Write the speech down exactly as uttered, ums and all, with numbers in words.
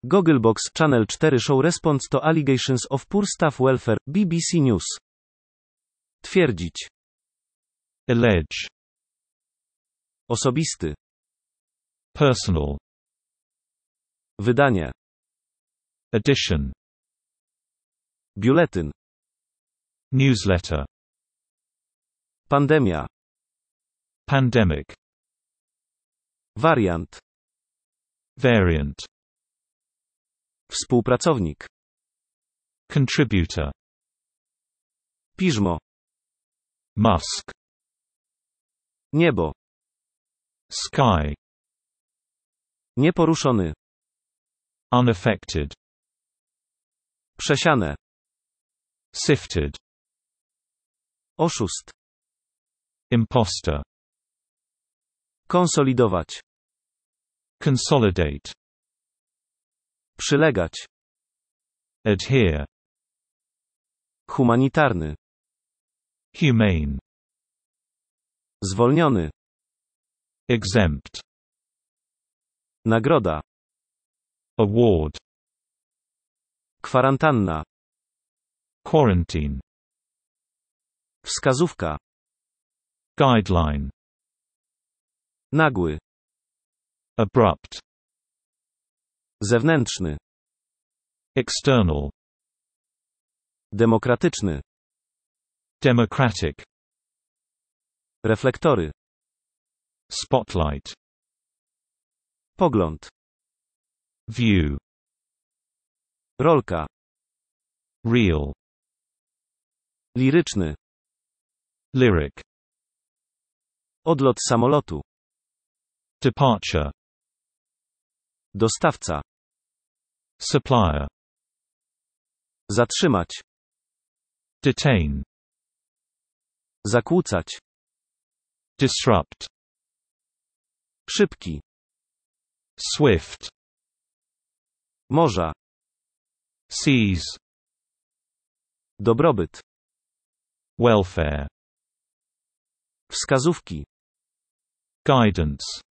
Gogglebox Channel cztery Show responds to allegations of poor staff welfare, B B C News. Twierdzić. Allege. Osobisty. Personal. Wydanie. Edition. Biuletyn. Newsletter. Pandemia. Pandemic. Wariant. Variant. Współpracownik. Contributor. Piżmo. Musk. Niebo. Sky. Nieporuszony. Unaffected. Przesiane. Sifted. Oszust. Imposter. Konsolidować. Consolidate. Przylegać. Adhere. Humanitarny. Humane. Zwolniony. Exempt. Nagroda. Award. Kwarantanna. Quarantine. Wskazówka. Guideline. Nagły. Abrupt. Zewnętrzny. External. Demokratyczny. Democratic. Reflektory. Spotlight. Pogląd. View. Rolka. Real. Liryczny. Lyric. Odlot samolotu. Departure. Dostawca. Supplier. Zatrzymać. Detain. Zakłócać. Disrupt. Szybki. Swift. Morza. Seas. Dobrobyt. Welfare. Wskazówki. Guidance.